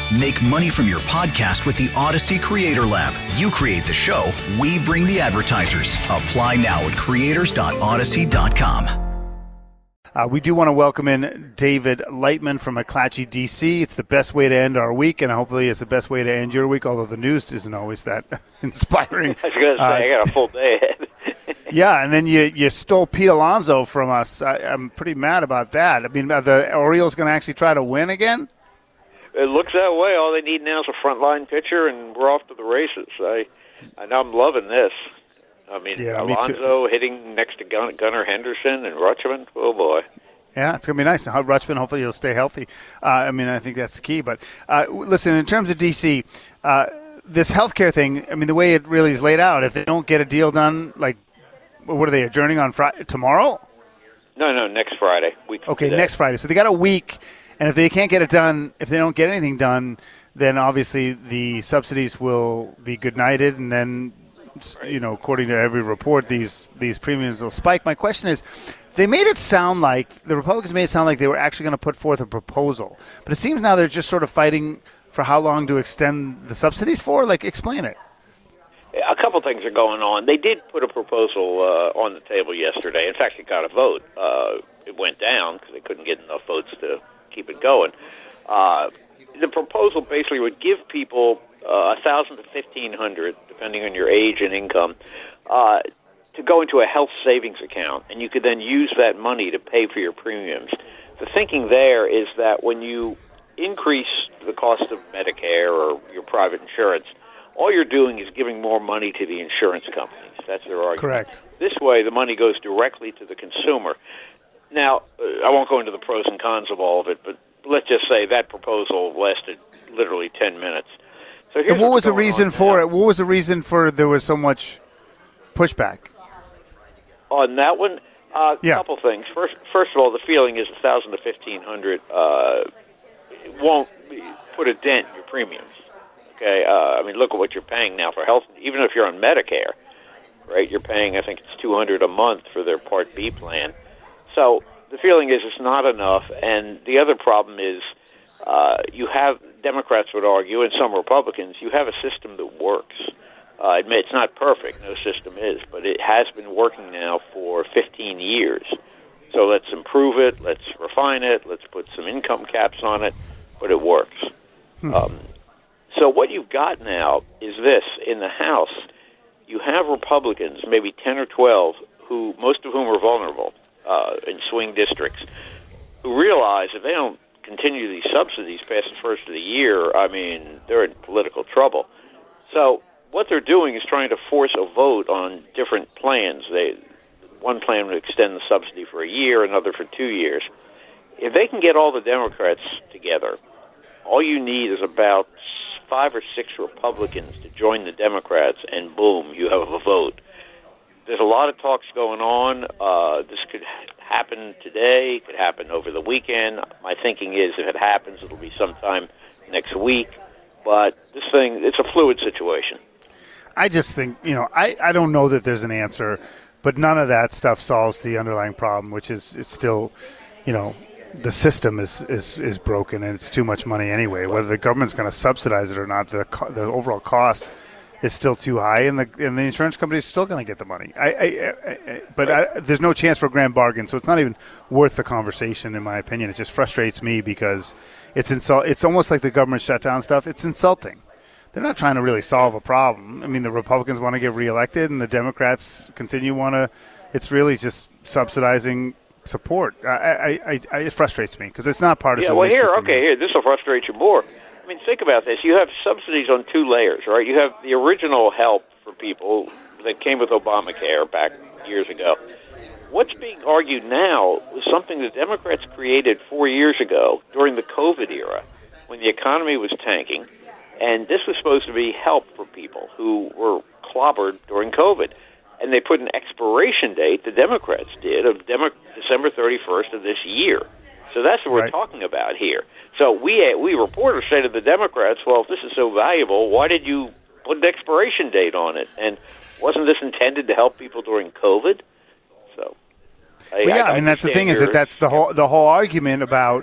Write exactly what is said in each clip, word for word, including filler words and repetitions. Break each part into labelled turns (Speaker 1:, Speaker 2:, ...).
Speaker 1: Make money from your podcast with the Odyssey Creator Lab. You create the show, we bring the advertisers. Apply now at creators dot odyssey dot com.
Speaker 2: Uh, we do want to welcome in David Lightman from McClatchy, D C. It's the best way to end our week, and hopefully it's the best way to end your week, although the news isn't always that inspiring.
Speaker 3: I was going to say, uh, I got a full day ahead.
Speaker 2: Yeah, and then you, you stole Pete Alonso from us. I, I'm pretty mad about that. I mean, are the Orioles going to actually try to win again?
Speaker 3: It looks that way. All they need now is a frontline pitcher, and we're off to the races. I, I know I'm loving this. I mean,
Speaker 2: yeah,
Speaker 3: Alonso
Speaker 2: me
Speaker 3: hitting next to Gun- Gunnar Henderson and Rutschman. Oh, boy.
Speaker 2: Yeah, it's going to be nice. Now, Rutschman, hopefully he'll stay healthy. Uh, I mean, I think that's the key. But uh, listen, in terms of D C, uh, this healthcare thing, I mean, the way it really is laid out, if they don't get a deal done, like, what are they, adjourning on Friday, tomorrow?
Speaker 3: No, no, next Friday. Week
Speaker 2: okay,
Speaker 3: today.
Speaker 2: next Friday. So they got a week, and if they can't get it done, if they don't get anything done, then obviously the subsidies will be good-nighted, and then, right. you know, according to every report, these these premiums will spike. My question is, they made it sound like, the Republicans made it sound like they were actually going to put forth a proposal, but it seems now they're just sort of fighting for how long to extend the subsidies for? Like, explain it.
Speaker 3: A couple things are going on. They did put a proposal uh, on the table yesterday. In fact, it got a vote. Uh, it went down because they couldn't get enough votes to keep it going. Uh, the proposal basically would give people uh, one thousand dollars to fifteen hundred dollars, depending on your age and income, uh, to go into a health savings account, and you could then use that money to pay for your premiums. The thinking there is that when you increase the cost of Medicare or your private insurance, all you're doing is giving more money to the insurance companies. That's their argument.
Speaker 2: Correct.
Speaker 3: This way, the money goes directly to the consumer. Now, uh, I won't go into the pros and cons of all of it, but let's just say that proposal lasted literally ten minutes. So here's
Speaker 2: and what was the
Speaker 3: going
Speaker 2: reason for
Speaker 3: now.
Speaker 2: it? What was the reason for there was so much pushback?
Speaker 3: On that one, a uh,
Speaker 2: yeah.
Speaker 3: couple things. First, first of all, the feeling is one thousand dollars to fifteen hundred dollars uh, won't put a dent in your premiums. Okay, uh, I mean, look at what you're paying now for health. Even if you're on Medicare, right? You're paying, I think it's two hundred dollars a month for their Part B plan. So the feeling is it's not enough. And the other problem is uh, you have Democrats would argue, and some Republicans, you have a system that works. Uh, admit it's not perfect. No system is, but it has been working now for fifteen years. So let's improve it. Let's refine it. Let's put some income caps on it. But it works. Hmm. Um, So what you've got now is this. In the House, you have Republicans, maybe ten or twelve, who most of whom are vulnerable uh, in swing districts, who realize if they don't continue these subsidies past the first of the year, I mean, they're in political trouble. So what they're doing is trying to force a vote on different plans. They, one plan would extend the subsidy for a year, another for two years. If they can get all the Democrats together, all you need is about five or six Republicans to join the Democrats, and boom, you have a vote. There's a lot of talks going on. Uh, this could happen today, could happen over the weekend. My thinking is if it happens, it'll be sometime next week. But this thing, it's a fluid situation.
Speaker 2: I just think, you know, I, I don't know that there's an answer, but none of that stuff solves the underlying problem, which is it's still, you know, the system is, is, is broken and it's too much money anyway. Whether the government's going to subsidize it or not, the the overall cost is still too high, and the and the insurance company is still going to get the money. I, I, I, I but I, there's no chance for a grand bargain, so it's not even worth the conversation, in my opinion. It just frustrates me because it's insult. It's almost like the government shutdown stuff. It's insulting. They're not trying to really solve a problem. I mean, the Republicans want to get reelected, and the Democrats continue want to. It's really just subsidizing support. I, I, I, I it frustrates me because it's not partisan.
Speaker 3: Yeah, well, here, okay, here, this will frustrate you more. I mean, think about this. You have subsidies on two layers, right? You have the original help for people that came with Obamacare back years ago. What's being argued now is something the Democrats created four years ago during the COVID era when the economy was tanking, and this was supposed to be help for people who were clobbered during COVID. And they put an expiration date, the Democrats did, of Demo- December thirty-first of this year. So that's what we're
Speaker 2: right.
Speaker 3: talking about here. So we we reporters say to the Democrats, well, if this is so valuable, why did you put an expiration date on it? And wasn't this intended to help people during COVID? So,
Speaker 2: I, well, yeah, I, I mean, that's the thing is that that's the whole the whole argument about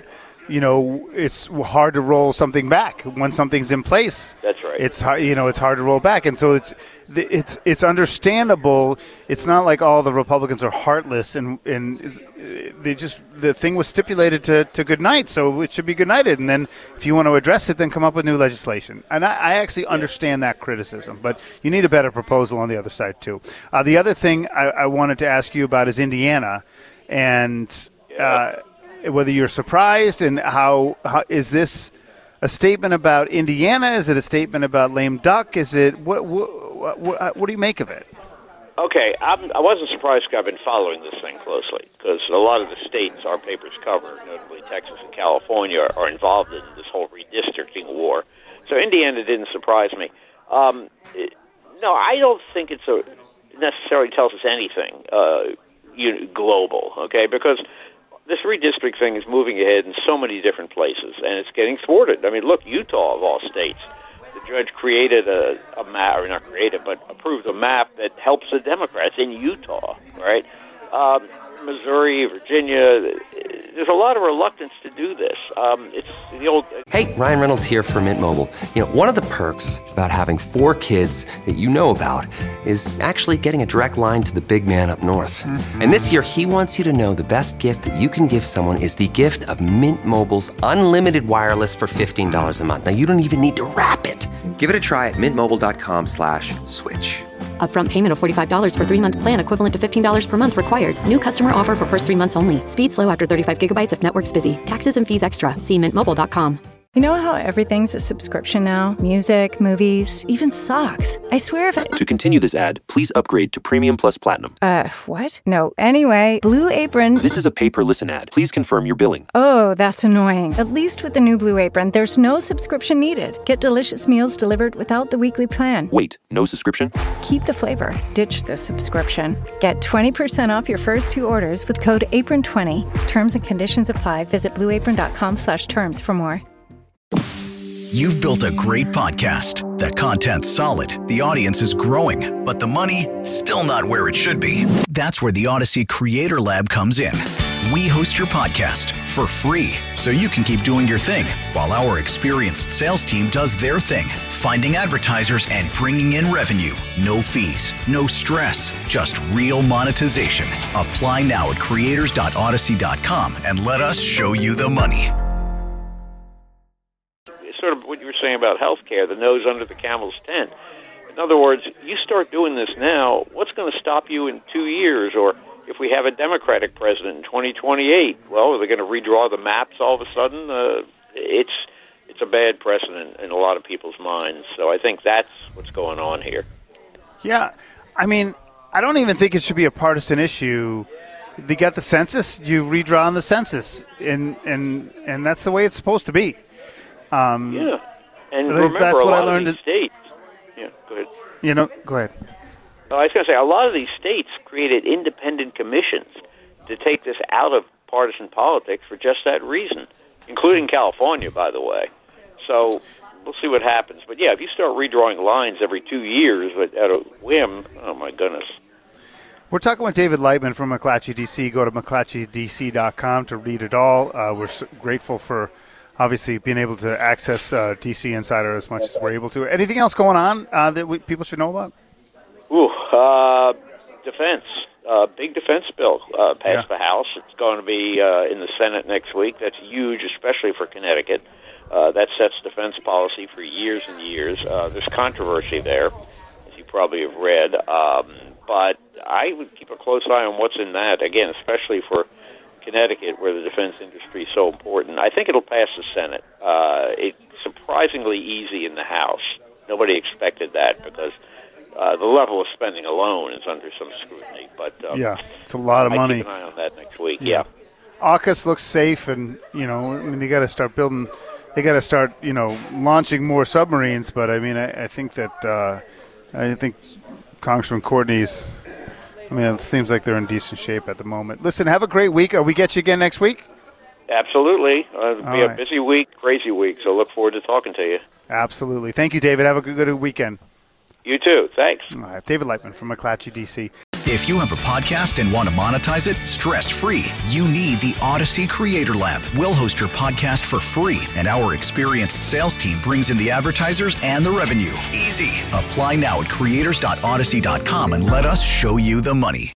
Speaker 2: you know, it's hard to roll something back when something's in place.
Speaker 3: That's right.
Speaker 2: It's you know, it's hard to roll back, and so it's it's it's understandable. It's not like all the Republicans are heartless, and and they just the thing was stipulated to, to good night, so it should be good nighted. And then if you want to address it, then come up with new legislation. And I, I actually understand that criticism, but you need a better proposal on the other side too. Uh, the other thing I, I wanted to ask you about is Indiana, and. Uh, Whether you're surprised, and how, how is this a statement about Indiana? Is it a statement about lame duck? Is it what? What, what, what do you make of it?
Speaker 3: Okay, I'm, I wasn't surprised because I've been following this thing closely because a lot of the states our papers cover, notably Texas and California, are, are involved in this whole redistricting war. So Indiana didn't surprise me. Um, it, no, I don't think it's a necessarily tells us anything uh, you, global. Okay, because this redistrict thing is moving ahead in so many different places, and it's getting thwarted. I mean, look, Utah, of all states, the judge created a, a map, or not created, but approved a map that helps the Democrats in Utah, right? Um, Missouri, Virginia, there's a lot of reluctance to do this. Um, it's the old...
Speaker 4: Hey, Ryan Reynolds here from Mint Mobile. You know, one of the perks about having four kids that you know about is actually getting a direct line to the big man up north. Mm-hmm. And this year, he wants you to know the best gift that you can give someone is the gift of Mint Mobile's unlimited wireless for fifteen dollars a month. Now, you don't even need to wrap it. Give it a try at mintmobile.com slash switch.
Speaker 5: Upfront payment of forty-five dollars for three-month plan equivalent to fifteen dollars per month required. New customer offer for first three months only. Speed slow after thirty-five gigabytes if network's busy. Taxes and fees extra. See mint mobile dot com.
Speaker 6: You know how everything's a subscription now? Music, movies, even socks. I swear if I...
Speaker 7: To continue this ad, please upgrade to Premium Plus Platinum.
Speaker 6: Uh, what? No. Anyway, Blue Apron...
Speaker 7: This is a pay-per-listen ad. Please confirm your billing.
Speaker 6: Oh, that's annoying. At least with the new Blue Apron, there's no subscription needed. Get delicious meals delivered without the weekly plan.
Speaker 7: Wait, no subscription?
Speaker 6: Keep the flavor. Ditch the subscription. Get twenty percent off your first two orders with code apron twenty. Terms and conditions apply. Visit blueapron.com slash terms for more.
Speaker 1: You've built a great podcast. The content's solid, the audience is growing, but the money, still not where it should be. That's where the Odyssey Creator Lab comes in. We host your podcast for free, so you can keep doing your thing, while our experienced sales team does their thing, finding advertisers and bringing in revenue. No fees, no stress, just real monetization. Apply now at creators dot odyssey dot com and let us show you the money.
Speaker 3: Sort of what you were saying about healthcare, the nose under the camel's tent. In other words, you start doing this now, what's going to stop you in two years? Or if we have a Democratic president in twenty twenty-eight, well, are they going to redraw the maps all of a sudden? Uh, it's it's a bad precedent in a lot of people's minds. So I think that's what's going on here.
Speaker 2: Yeah. I mean, I don't even think it should be a partisan issue. They got the census, you redraw on the census, and and, and that's the way it's supposed to be. Um,
Speaker 3: yeah, and remember,
Speaker 2: that's
Speaker 3: a
Speaker 2: what
Speaker 3: lot
Speaker 2: I learned
Speaker 3: of these states. Yeah, go ahead.
Speaker 2: You know, go ahead.
Speaker 3: Well, I was going to say, a lot of these states created independent commissions to take this out of partisan politics for just that reason, including California, by the way. So we'll see what happens. But yeah, if you start redrawing lines every two years at a whim, oh my goodness.
Speaker 2: We're talking with David Lightman from McClatchy D C. Go to McClatchy D C dot com to read it all. Uh, we're so grateful for obviously being able to access uh, D C Insider as much as we're able to. Anything else going on uh, that we, people should know about?
Speaker 3: Ooh, uh, defense. Uh, big defense bill uh, passed
Speaker 2: yeah.
Speaker 3: the House. It's going to be uh, in the Senate next week. That's huge, especially for Connecticut. Uh, that sets defense policy for years and years. Uh, there's controversy there, as you probably have read. Um, but I would keep a close eye on what's in that, again, especially for Connecticut, where the defense industry is so important. I think it'll pass the Senate. Uh, it's surprisingly easy in the House. Nobody expected that because uh, the level of spending alone is under some scrutiny. But um,
Speaker 2: yeah, it's a lot of
Speaker 3: I
Speaker 2: money.
Speaker 3: Keep an eye on that next week. Yeah,
Speaker 2: yeah. AUKUS looks safe, and you know, I mean, they got to start building. They got to start, you know, launching more submarines. But I mean, I, I think that uh, I think Congressman Courtney's. I mean, it seems like they're in decent shape at the moment. Listen, have a great week. Are we get you again next week?
Speaker 3: Absolutely. Uh, it'll be
Speaker 2: All
Speaker 3: a
Speaker 2: right.
Speaker 3: busy week, crazy week, so look forward to talking to you.
Speaker 2: Absolutely. Thank you, David. Have a good, good weekend.
Speaker 3: You too. Thanks.
Speaker 2: All right, David Lightman from McClatchy, D C.
Speaker 1: If you have a podcast and want to monetize it stress-free, you need the Odyssey Creator Lab. We'll host your podcast for free, and our experienced sales team brings in the advertisers and the revenue. Easy. Apply now at creators dot odyssey dot com and let us show you the money.